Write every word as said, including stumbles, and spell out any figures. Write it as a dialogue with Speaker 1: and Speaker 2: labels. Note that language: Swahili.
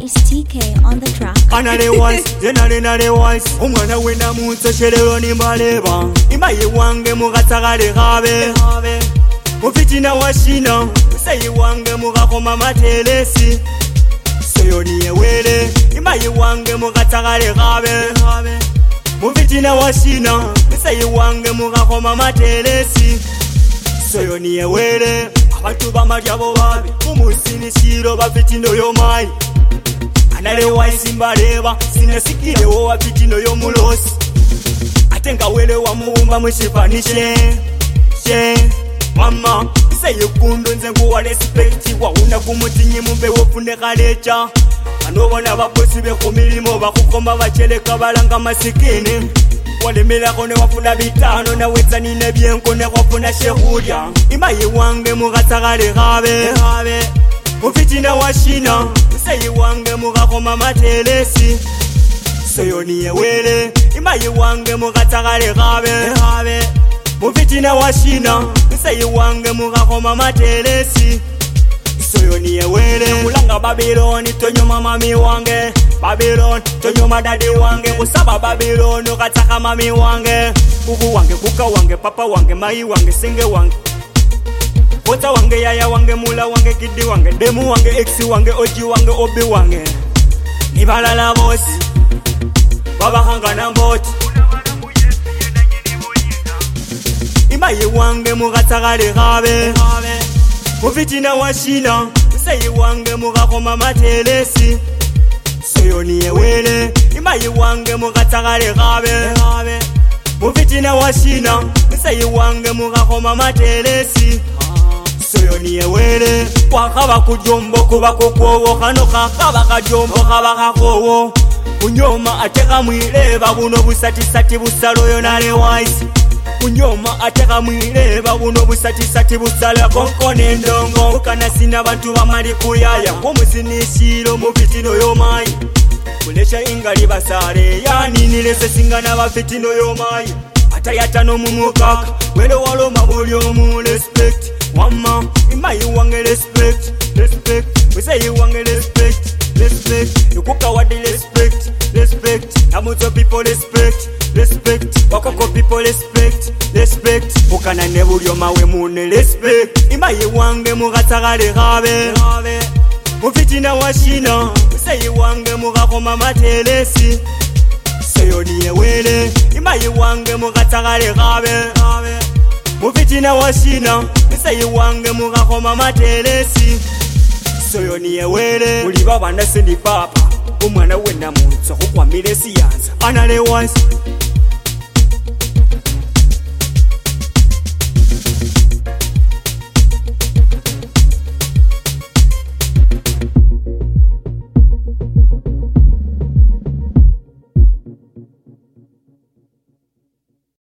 Speaker 1: is T K on the track.
Speaker 2: Anale wise, zenale nale wise. Umwana wena mutse shelelo nimbaleba. Imaye wange mugatagale gabe. Mufitina washina, usayi wange mugakoma matelesi. Soyoni ewele, imaye wange mugatagale gabe. Mufitina washina, usayi wange mugakoma matelesi. Soyoni ewele, abantu bamadyabo babi. Mumusini shiro bafitino yomayi. Anale wise imbaleba, sinesikile wo wapitino yomulosi. Atenga wele wa muumba mwishifanishe. She, mama, say you kundo nze nguwa respecti. Wa una kumutinyi mumbe wofune kalecha. Anobona bakosi be kumilimo bakukoma bacheleka balanga masikini. Walemela kone wafuna bitano na wetsa nine byenkone wafuna shehudia. Imaye wange mugatagale gabe. Mufitina washina, usayi wange mugakoma matelesi. Soyoni ewele, imaye wange mugatagale gabe. Mufitina washina, usayi wange mugakoma matelesi. Soyoni ewele, mulanga Babylon, tonyoma mami wange. Babylon, tonyoma dadi wange. Musaba Babylon, ukataka mami wange. Kuku wange, kuka wange, papa wange, mai wange, singe wange. Kota wange, yaya wange, mula wange, kidi wange, demu wange, exi wange, oji wange, obi wange. Nibala la bosi, baba hanga na mboti. Imaye wange mugatagale gabe. Mufitina washina, usayi wange mugakoma matelesi. Soyoni ewele, imaye wange mugatagale gabe. Mufitina washina, usayi wange mugakoma matelesi. Soyoni ewele, wakaba kujombo kuba kukwowo. Kano kakaba kajombo kaba kakowo. Kunyoma ateka mwileba buno busatisati busalo yonale wise. Kunyoma ateka mwileba buno busatisati busala konkone ndongo. Ukana sina bantu bamali kuyaya kumusinishiro mufitino yomayi. Kulesha ingali basare yani nilese singana bafitino yomayi. Atayatano mumukaka wele waloma buli omu respect. Mama, imayi wange respect, respect. Usayi wange respect, respect. Yukuka wadi respect, respect. Namuto people respect, respect. Wakoko people respect, respect. Ukana nebuli omawe mune respect. Imayi wange mugatagale gabe. Mufitina washina, usayi wange mugakoma matelesi. Soyoni ewele, imayi wange mugatagale gabe. Mufitina washina, usayi wange mugakoma matelesi. Soyoni ewele, muli babana sendi papa. Umwana wena mutso kukwamile siyanza. Anale wise,